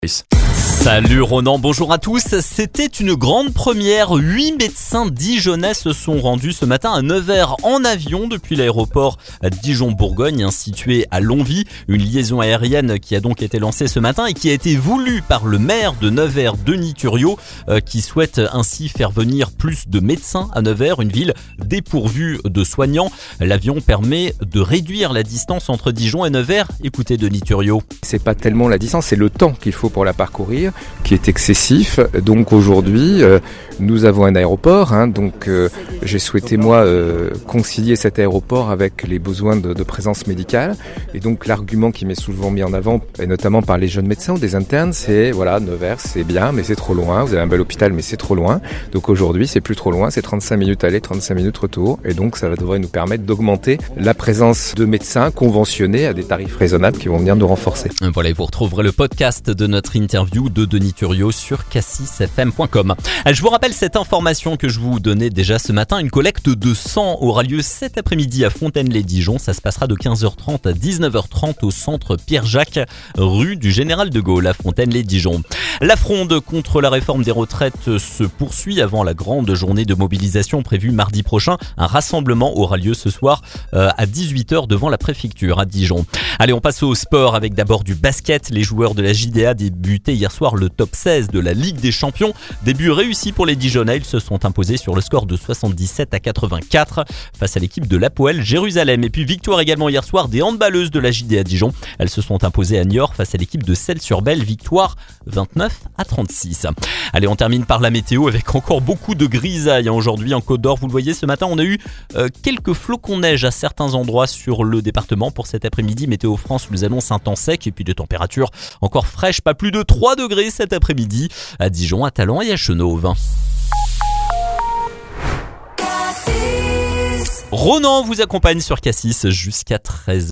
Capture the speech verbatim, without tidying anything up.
Salut Ronan, bonjour à tous. C'était une grande première. Huit médecins dijonnais se sont rendus ce matin à Nevers en avion depuis l'aéroport Dijon-Bourgogne situé à Longwy. Une liaison aérienne qui a donc été lancée ce matin et qui a été voulue par le maire de Nevers, Denis Thuriot, qui souhaite ainsi faire venir plus de médecins à Nevers, une ville dépourvue de soignants. L'avion permet de réduire la distance entre Dijon et Nevers. Écoutez Denis Thuriot. C'est pas tellement la distance, c'est le temps qu'il faut pour la parcourir qui est excessif. Donc aujourd'hui, euh, nous avons un aéroport. Hein, donc euh, j'ai souhaité moi euh, concilier cet aéroport avec les besoins de, de présence médicale. Et donc l'argument qui m'est souvent mis en avant, et notamment par les jeunes médecins ou des internes, c'est voilà, Nevers c'est bien, mais c'est trop loin. Vous avez un bel hôpital, mais c'est trop loin. Donc aujourd'hui, c'est plus trop loin. C'est trente-cinq minutes aller, trente-cinq minutes retour. Et donc ça devrait nous permettre d'augmenter la présence de médecins conventionnés à des tarifs raisonnables qui vont venir nous renforcer. Voilà, et vous retrouverez le podcast de notre interview de Denis Thuriot sur cassis f m point com. Je vous rappelle cette information que je vous donnais déjà ce matin. Une collecte de sang aura lieu cet après-midi à Fontaine-lès-Dijon. Ça se passera de quinze heures trente à dix-neuf heures trente au centre Pierre-Jacques, rue du Général de Gaulle à Fontaine-lès-Dijon. La fronde contre la réforme des retraites se poursuit avant la grande journée de mobilisation prévue mardi prochain. Un rassemblement aura lieu ce soir euh, à dix-huit heures devant la préfecture à Dijon. Allez, on passe au sport avec d'abord du basket. Les joueurs de la J D A débutaient hier soir le top seize de la Ligue des Champions. Début réussi pour les Dijonnais. Ils se sont imposés sur le score de soixante-dix-sept à quatre-vingt-quatre face à l'équipe de l'Hapoel Jérusalem. Et puis victoire également hier soir des handballeuses de la J D A Dijon. Elles se sont imposées à Niort face à l'équipe de Celles-sur-Belle. Victoire vingt-neuf à trente-six. Allez, on termine par la météo avec encore beaucoup de grisailles aujourd'hui en Côte d'Or. Vous le voyez, ce matin, on a eu euh, quelques flocons neige à certains endroits sur le département. Pour cet après-midi, Météo France nous annonce un temps sec et puis des températures encore fraîches, pas plus de trois degrés cet après-midi à Dijon, à Talent et à Chenôve. Ronan vous accompagne sur Cassis jusqu'à treize heures.